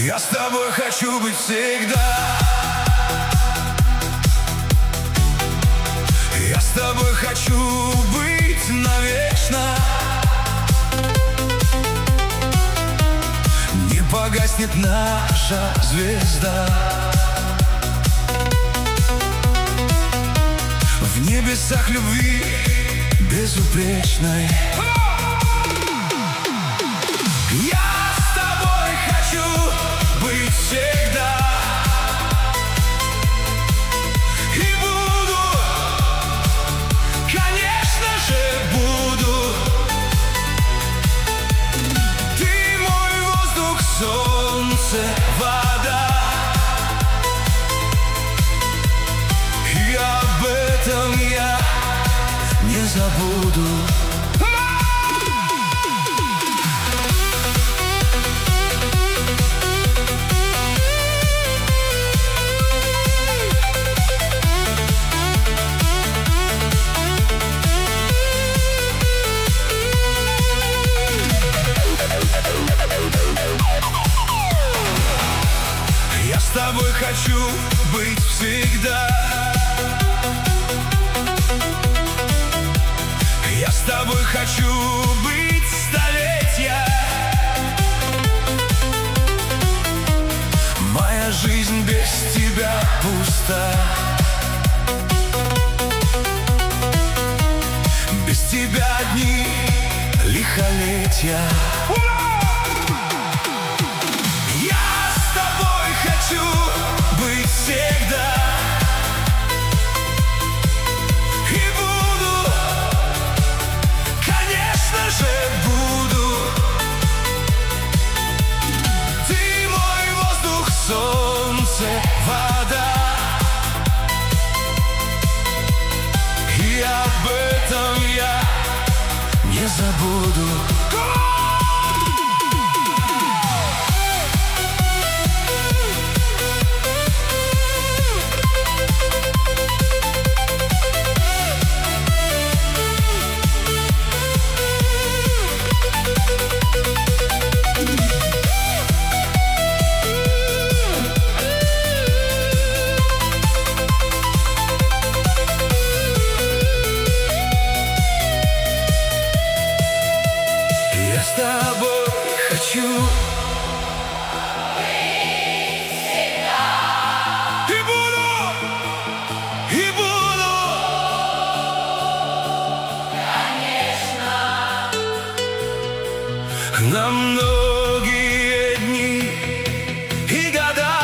Я с тобой хочу быть всегда. Я с тобой хочу быть навечно. Не погаснет наша звезда. В небесах любви безупречной. Я с тобой хочу быть всегда. И буду, конечно же буду. Ты мой воздух, солнце, вода. И об этом я не забуду. Я с тобой хочу быть всегда. Я с тобой хочу быть столетия. Моя жизнь без тебя пуста. Без тебя дни лихолетия. Хочу быть всегда. И буду, конечно же буду. Ты мой воздух, солнце, вода. И об этом я не забуду. Я с тобой хочу и буду, конечно, на многие дни и года.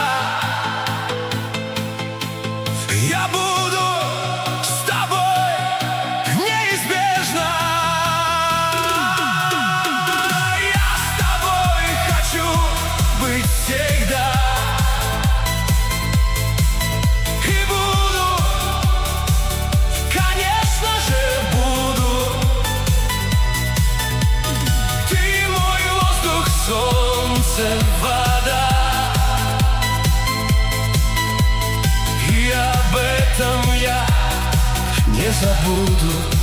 Я буду с тобой неизбежно. Быть всегда. И буду, конечно же буду. Ты мой воздух, солнце, вода. И об этом я не забуду.